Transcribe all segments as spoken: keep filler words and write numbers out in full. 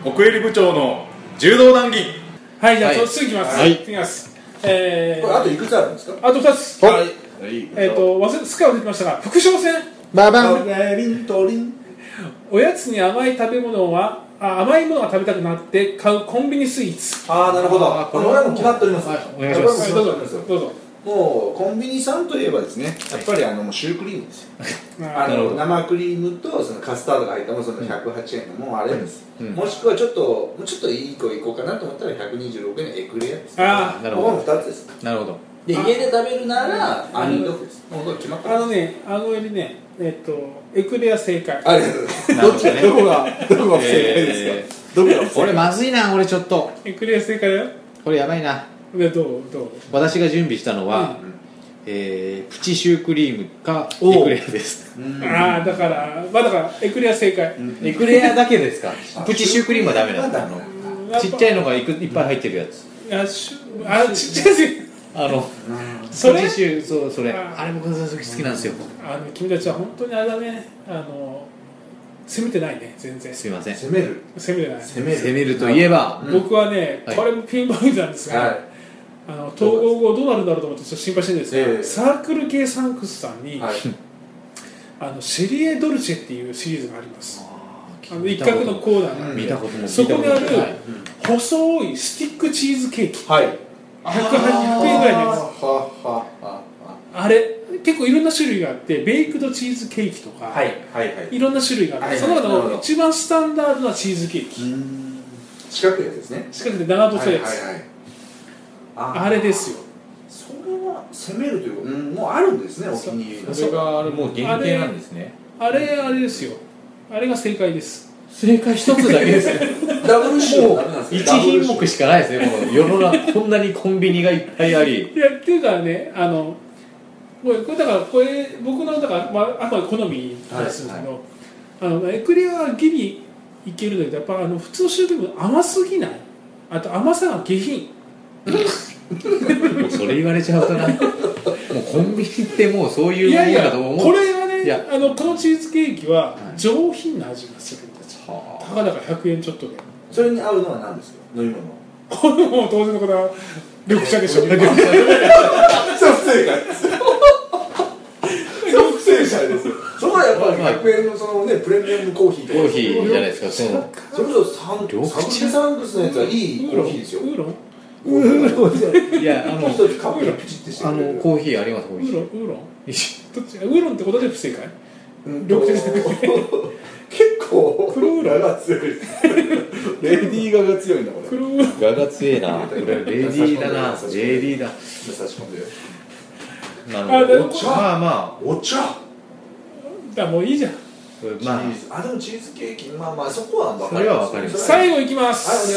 奥襟部長の柔道談義。 はい、じゃあ、 はい、 次いきます。 はい、 いきます。えー、 これあといくつあるんですか？ あとふたつ。 はい。 えっと、忘れ、すっかり忘れてましたが、副将戦。 ババン。 リントリン。 おやつに甘い食べ物は、あ、甘いものが食べたくなって買うコンビニスイーツ。 ああ、なるほど。これはもう決まっております。 はい、お願いします。 はい、どうぞ、どうぞ。 もうコンビニさんといえばですね、やっぱりあのもうシュークリームですよ。あの生クリームとそのカスタードが入ったもの、そのひゃくはちえんのもうあれです。うん、もしくはちょっともうちょっといい子いこうかなと思ったらひゃくにじゅうろくえんのエクレアです。 ああ、なるほど。 このふたつです。 なるほど。 で家で食べるなら杏仁豆腐です。もう決まってます。 あのね、あのよりね、えっとエクレア正解。 ありがとうございます。どっちがどこがどこが不正解ですか？どこが不正解？ 俺まずいな、俺ちょっと。 エクレア正解だよ。 これやばいな。 でどうどう？ 私が準備したのは、うん、えー、プチシュークリームかエクレアです。 ああ、だからまあだからエクレア正解。 エクレアだけですか？プチシュークリームはダメなんだ。ちっちゃいのがいくいっぱい入ってるやつ。 あ、しあちっちゃいやつ。 あのそれプチシュー、そうそれ。あれ僕好きなんですよ。 あの君たちは本当にあれだね。あの攻めてないね、全然。 すいません。 攻める。 攻めてない。 攻める。 攻めるといえば、 僕はね、これもピンポイントなんですが、あの統合後どうなるんだろうと思ってちょっと心配してるんですが、サークル系サンクスさんに、あのシェリエドルチェっていうシリーズがあります。あの一角のコーナーなんで、そこにある細いスティックチーズケーキ。はい。ひゃくえんぐらいのやつ。あれ結構いろんな種類があって、ベイクドチーズケーキとか、はいはいはい、いろんな種類がある。その中の一番スタンダードなチーズケーキ。 四角いやつですね。 四角で長細いやつ。あれですよ。 それは攻めるというか、うん、もうあるんですね、お気に入りの。 それがあれもう限定なんですね。 あれあれですよ。あれが正解です。 正解一つだけですね。 ダブルシュー一品目しかないですね。この世の中こんなにコンビニがいっぱいあり。 いやっていうかね、あのこれこれだからこれ僕のだからまああくまで好みなんですけど、はいはい、あのエクレアはギリいけるんだけど、やっぱあの普通のシュークリーム甘すぎない。あと甘さが下品。 もうそれ言われちゃうとな。もうコンビニってもうそういうものだと思う。 いやいやこれはね、あのこのチーズケーキは上品な味がするんですよ。はあ、たかだかひゃくえんちょっとで。 それに合うのは何ですか？飲み物。 これも当然のことは緑茶でしょ。緑茶。 そう不正解です。そう不正解です。そこはやっぱりひゃくえんのそのねプレミアムコーヒーとか。 コーヒーじゃないですか。そのそれこそサンサブテサンクスのやつはいいコーヒーですよ。 ウーロン。 ウーロン。いやあの一つカップがピチッてしてあのコーヒーあります。 ウーロンウーロン。どっち？ウーロンってことで不正解？緑茶じゃなくて。 結構クルーラーが強いです。レディーガが強いんだこれ。 クルーガが強いな。これレディーだな。レディーだ。 差し込んで。 なるほど。まあまあお茶。 だもういいじゃん。 まあ、あでもチーズケーキまあまあそこは分かります。それは分かります。 最後いきます。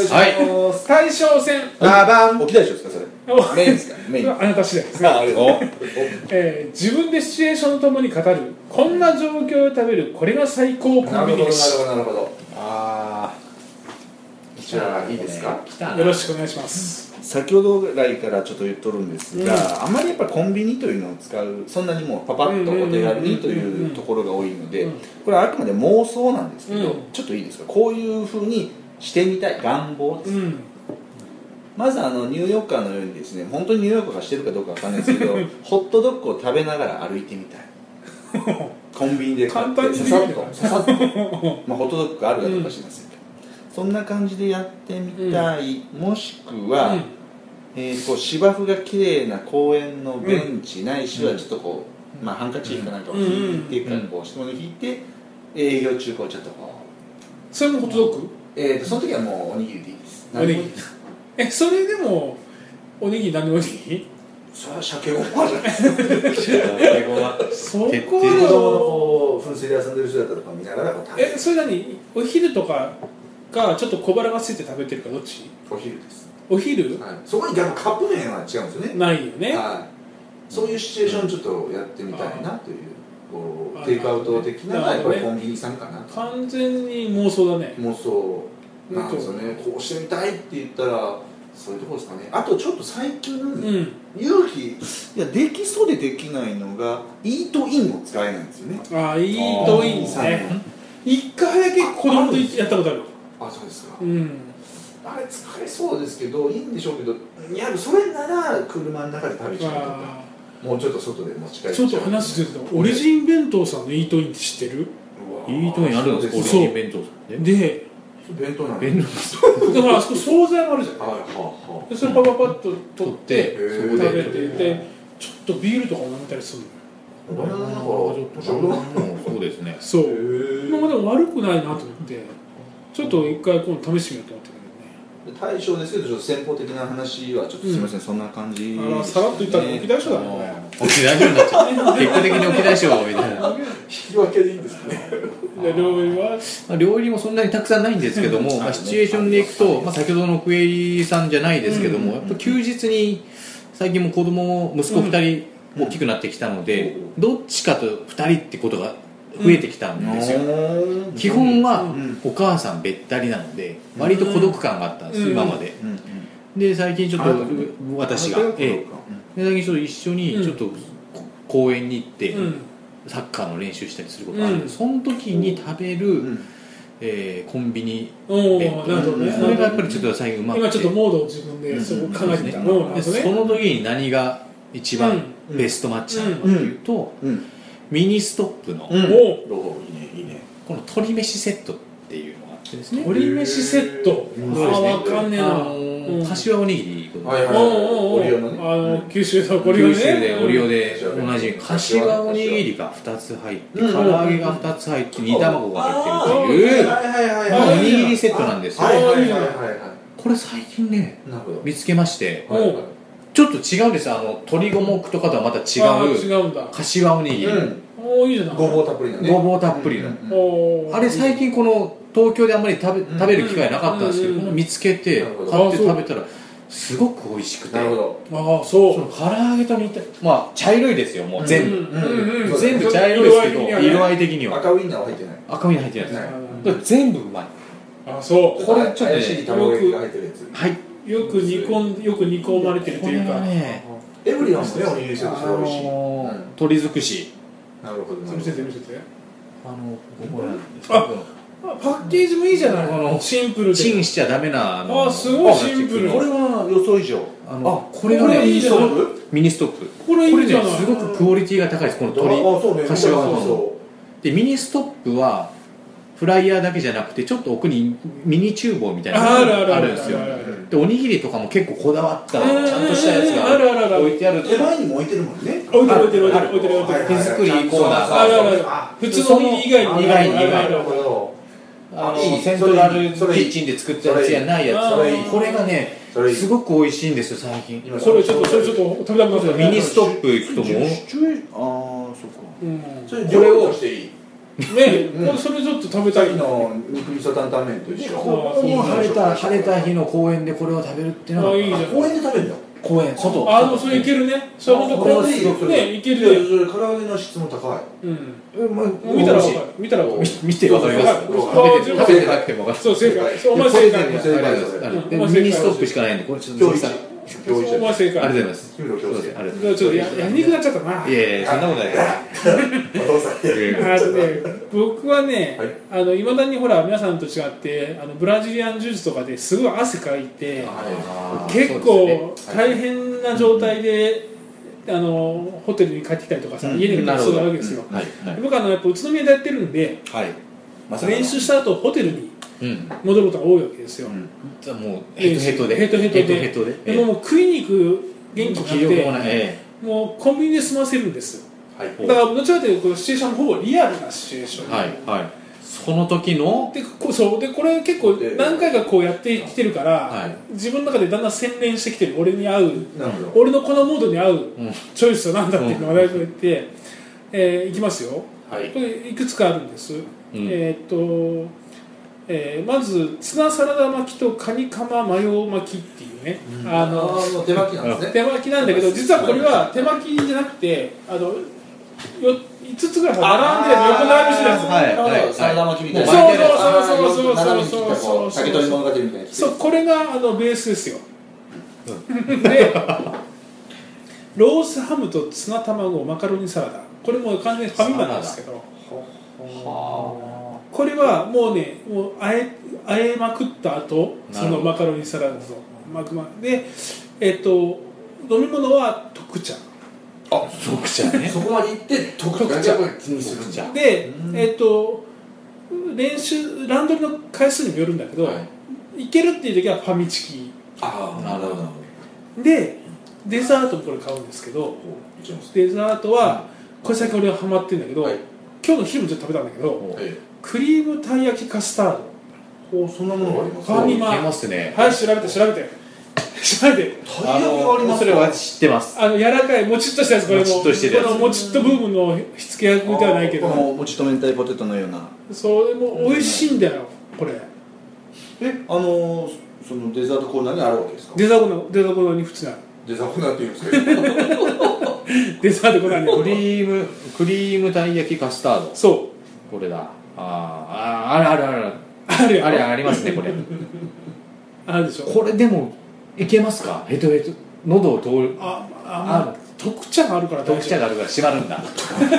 はいお願いします。 大将戦。 ババン。沖大将ですかそれ。メインですかメイン。 あなた次第ですね。えー、自分でシチュエーションともに語るこんな状況で食べるこれが最高コンビニです。 なるほどなるほどなるほど。ああ。じゃあいいですか。 よろしくお願いします。 先ほど来からちょっと言っとるんですが、うん、あまりやっぱりコンビニというのを使うそんなにもうパパッとお手軽にというところが多いので、これはあくまで妄想なんですけど、うん、ちょっといいですか。こういうふうにしてみたい願望です。うん、まずあのニューヨーカーのようにですね、本当にニューヨーカーがしてるかどうかわかんないですけどホットドッグを食べながら歩いてみたい。コンビニで買ってささっとささっと、まあ、ホットドッグがあるかどうか知りませんけど、そんな感じでやってみたい、うん、もしくは、うんえー、こう芝生が綺麗な公園のベンチ、うん、ないしはちょっとこう、まあ、ハンカチーフかなんかを引いてからこう下に引いて営業中こうちょっとこうそれもホットドッグ？ えーとその時はもうおにぎりでいいです。 おにぎりえそれでもおにぎり何のおにぎり？ それは鮭ごまじゃないですか。 鮭ごまそこで子供のこう噴水で遊んでる人だったらこう見ながらこう食べる。 えそれ何お昼とかがちょっと小腹がついて食べてるかどっち？ お昼です。 お昼、 はい、そこに逆カップ麺は違うんですよね。 ないよね、 はい、そういうシチュエーションちょっとやってみたいなという、こうテイクアウト的なやっぱりコンビニさんかなと。 完全に妄想だね。 妄想なんですよね。こうしてみたいって言ったらそういうところですかね。あとちょっと最近、うん、勇気いやできそうでできないのがイートインを使えないんですよね。 ああイートインね。一回だけ子供とやったことある。 あそうですか、 うん、 あれ疲れそうですけどいいんでしょうけど、いやそれなら車の中で食べちゃうとか、もうちょっと外で持ち帰っちゃう。 ちょっと話するとオリジン弁当さんのイートインって知ってる？ イートインあるんですか？オリジン弁当さんで弁当なん弁当だからあそこ惣菜があるじゃん、 はいはいはい、 でそれパパパッと取ってそ食べて、でちょっとビールとか飲めたりするの。 なるほど、 そうですね。 そう、まあでも悪くないなと思ってちょっと一回今度試してみようと思ってるけどね。 大将ですけどちょっと先方的な話はちょっとすみません、うん、そんな感じです、ね、 あらさらっと言ったら沖大将だもんね。 沖大将になっちゃう結果的に沖大将みたいな引き分けでいいんですかね。 料理は、 まあ、料理もそんなにたくさんないんですけども、まあ、シチュエーションでいくと、まあ、先ほどのクエリさんじゃないですけども、やっぱ休日に最近も子供息子ふたり大きくなってきたので、どっちかとふたりってことが増えてきたんですよ、うん、基本はお母さんべったりなので割と孤独感があったんです、うん、今まで、うん、で最近ちょっと私が、ええ、で最近ちょっと一緒にちょっと公園に行って、うん、サッカーの練習したりすることがあるんで、うん、その時に食べる、うんえー、コンビニ弁当、ね、それがやっぱりちょっと最近うまくて、 今ちょっとモードを自分でそこ考えてたの、うんね、 その時に何が一番ベストマッチなのかというと、うんうん、ミニストップの、うん、おいいねいいねこの鶏飯セットっていうのがあってですね、 鶏飯セット、うん、ああ分かんねえな、あのーうん、柏おにぎり、 はいはいはい、オリオのね、 あの九州のオリオね、 九州でオリオで同じ柏おにぎりがふたつ入って、唐揚げがふたつ入って煮卵が入ってるというおにぎりセットなんですよ。これ最近ね見つけまして、はいはい、ちょっと違うんですよ。あの鶏五目とかとはまた違う柏おにぎり、うん、 おいいじゃない。 ごぼうたっぷりのね、 ごぼうたっぷりの、うんうん、あれ最近この東京であんまり食べ、食べる機会なかったんですけど、うんうん、この見つけて買って食べたらすごく美味しくて、 なるほど、ああそう、その唐揚げと似た、まあ茶色いですよ、もう全部、うんうんうん、全部茶色いですけど、色合い的には赤ウインナーは入ってない、 赤ウインナー入ってないです、うん、全部うまい。 あそう、 これちょっとね、卵焼きが入ってるやつ、 はい、 よく煮込んよく煮込まれてるというか、 ね、 エブリワンもね、おにぎりセットそれ美味しい、 鶏尽くし、 なるほど、 見せて見せて、 あのこれなんですけど、パッケージもいいじゃない、あのシンプルでチンしちゃダメな、あのあすごいシンプル、 これは予想以上、 あのあこれがね、 いいじゃない、 ミニストップ、 これいいじゃない、 これねすごくクオリティが高いです、この鶏柏の。でミニストップはフライヤーだけじゃなくてちょっと奥にミニ厨房みたいなのがあるんですよ。でおにぎりとかも結構こだわったちゃんとしたやつが置いてある。 手前にも置いてるもんね。 置いてる置いてる置いてる置いてる置いてる。 手作りコーナーがあるあるある。普通のおにぎり以外に以外に以外あのセントラルキッチンで作ったやつやないやつ。これがねすごく美味しいんですよ最近。 これちょっとそれちょっと食べたくなった。 ミニストップ行くともう。 ああそっか。 これをしていい。 ね、これそれちょっと食べたいの肉味噌担々麺と一緒。 この晴れた晴れた日の公園でこれを食べるっていうのは、 いいじゃん。 公園で食べるの？ 公園外。 あのそれいけるね。それ本当これでいいよ。ねいけるね。 唐揚げの質も高い。 うん。見たらわかる。見たらわかる。 見てわかります。食べて食べてなくてもわかる。 そう正解。お前正解。 ミニストップしかないんでこれちょっと。 お前正解。 ありがとうございます。 ちょっとややりにくくなっちゃったな。 いやいやそんなことないから。 あのね僕はねあの未だにほら皆さんと違ってあのブラジリアン柔術とかですごい汗かいて結構大変な状態であのホテルに帰ってきたりとかさ家に帰ったりするわけですよ。僕はあのやっぱ宇都宮でやってるんで練習した後ホテルに戻ることが多いわけですよ。 じゃあもうヘトヘトでヘトヘトでヘトヘトででももう食いに行く元気なくてもうコンビニで済ませるんですよ。だからどちらかというとシチュエーションほぼリアルなシチュエーション。 はいはい。その時のでこそうでこれ結構何回かこうやってきてるから、はい、自分の中でだんだん洗練してきてる俺に合う俺のこのモードに合うチョイスは何だっていうのを大体言って、うんえー、いきますよ。はい、これいくつかあるんです。うん、えー、っとえー、まずツナサラダ巻きとカニカママヨ巻きっていうね、 うん、あのあ手巻きなんですね。 手巻きなんだけど実はこれは手巻きじゃなくてあのよいつつぐらい並んで横並びしてるやつ。 はいはい。サラダ巻きみたいな。 そうそうそうそうそうそうそう。 竹取物語みたいなやつ。 そうこれがあのベースですよ。でロースハムとツナ卵マカロニサラダこれも完全にファミマなんですけど。これはもうねもうあえあえまくった後そのマカロニサラダとマクマで、えっと飲み物は特茶。 あ、 特茶ね。 そこまで行って特茶やっぱり気にするんじゃ。 で、えっと練習ランドリーの回数にもよるんだけど、はい、いけるっていう時はファミチキ。 ああ、なるほど。 でデザートもこれ買うんですけど、デザートはこれ最近俺はハマってるんだけど、はい、今日の昼もちょっと食べたんだけど、はい、クリームたい焼きカスタード。 お、そんなものがあります。 ファミマ。 ますね。 はい、調べて調べて調べて。 たい焼きがあります。 それは知ってます。 あの柔らかいもちっとしたやつ、これももちっとしてるやつ。 このもちっとブームの火付け役ではないけど、 もちっと明太ポテトのような。 それも美味しいんだよこれ。 え、あのそのデザートコーナーにあるわけですか。 デザートのデザートコーナーに普通なの。 デザートコーナーって言うんですけど。 デザートコーナーにクリームクリームたい焼きカスタード。 そう。 これだ。ああ、あるあるあるあるあれありますねこれ。 あるでしょ。 これでもいけますか。ヘトヘト喉を通る。 ああ、まあ、特茶があるから大丈夫。 特茶があるから閉まるんだ。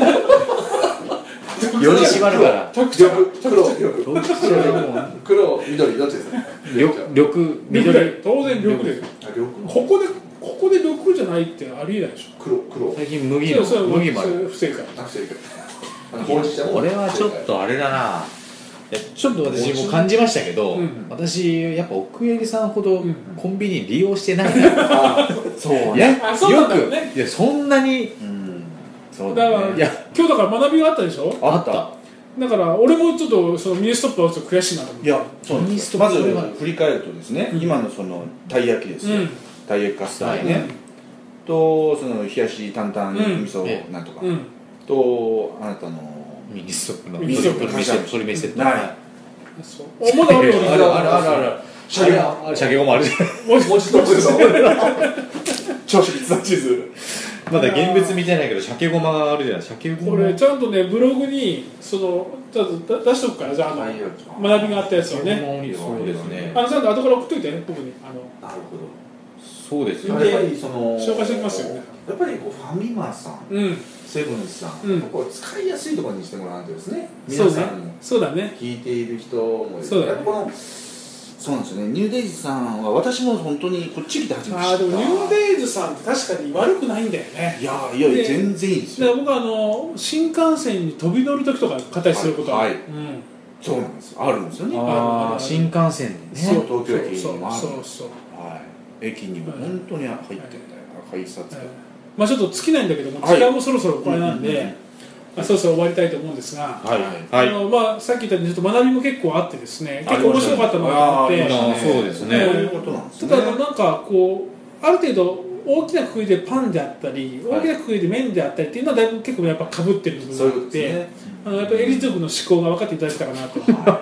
より閉まるから。 特茶黒黒黒緑どっちですか。 緑緑緑当然緑で。ここでここで緑じゃないってありえないでしょ。 黒黒。 最近麦の麦もある。 不正解。 不正解。 これはちょっとあれだな。ちょっと私も感じましたけど、うん、私やっぱ奥襟さんほどコンビニ利用してないから、うん、そうね。よく、ね、いやそんなに、うん、 そうだね。だからいや今日だから学びがあったでしょ。 あった。 だから俺もちょっとそのミニストップはちょっと悔しいなと思って。 いやそうなんです。まず振り返るとですね、うん、今のそのたい焼きですね、うん、たい焼きカスタードね、うん、とその冷やし担々味噌なんとか、うん、とあなたのミニストップのミニストップの鶏飯セット。 はい。そう。まだあるよ。 あるあるあるある。鮭ご鮭ごもあるじゃん。 もちもちとですよ。朝食ツナチーズ。 まだ現物見てないけど鮭ごまがあるじゃない。鮭ごま。 これちゃんとねブログにそのちょっと出しとくからじゃああの学びがあったやつをね。 そうですね。 あのちゃんと後から送っといてね僕にあの。 なるほど。 そうですよね。やっぱりその紹介しておきますよね。 やっぱりこうファミマさん。うん。セブンさん、うん、こう使いやすいところにしてもらうとですね、皆さんもそうだね、 聞いている人もそうだね、 このそうなんですよね。ニューデイズさんは私も本当にこっち来て初めて知った。 あでもニューデイズさんって確かに悪くないんだよね。 いやいやいや全然いいですよ。 僕はあの新幹線に飛び乗る時とか形することは、はいはい、うん、 そうなんですよ。あるんですよね。 ああ新幹線でね。 そう東京駅にもある。 そうそうはい。駅にも本当に入ってるんだよ。改札が。 まあちょっと尽きないんだけども、時間もそろそろこれなんで、まあ、そろそろ終わりたいと思うんですが、はいはい、あのまあ、さっき言ったようにちょっと学びも結構あってですね、結構面白かったのがあって、 そうですね。 ただなんかこうある程度大きなくくりでパンであったり、大きなくくりで麺であったりっていうのはだいぶ結構やっぱ被ってる部分があって、あのやっぱりエリ族の思考が分かっていただけたかなと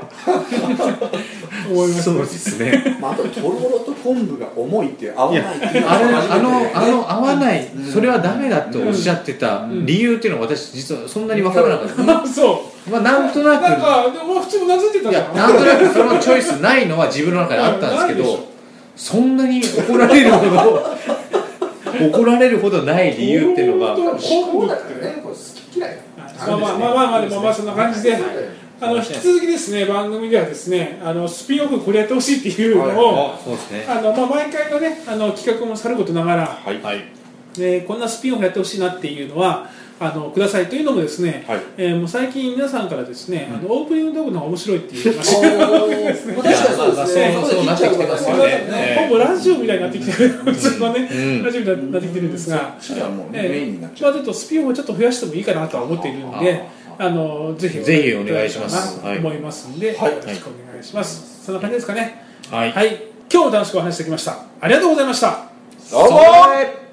思います。 そうですね。 まあ、あととろろと昆布が重いって合わないっていうのはあのあの合わない、それはダメだとおっしゃってた理由っていうのは私実はそんなに分からなかった。 そう。まあなんとなくなんかでも普通うなずいてたじゃん。 なんとなくそのチョイスないのは自分の中であったんですけど、そんなに怒られるほど怒られるほどない理由っていうのが思考だからね。これ好き嫌い。 まあまあまあまあまあでもまあそんな感じで。あの引き続きですね番組ではですねあのスピンオフこれやってほしいっていうのを、はい、あのまあ毎回のねあの企画もさることながら、はいはい、でこんなスピンオフやってほしいなっていうのはあのくださいというのもですね、はい、えー、もう最近皆さんからですね、うん、あのオープニングトークの方が面白いっていう話がですね。 確かにそうですね。そうなってきてますよね。 ほぼラジオみたいになってきてる、普通のね、うん、ラジオみたいになってきてるんですが、 それはもうねメインになっちゃう。まあちょっとスピンオフをちょっと増やしてもいいかなとは思っているので。あのぜひぜひお願いします。 と思いますんで、はい、よろしくお願いします。そんな感じですかね。 はい。 はい。今日も楽しくお話しできました。ありがとうございました。 どうも。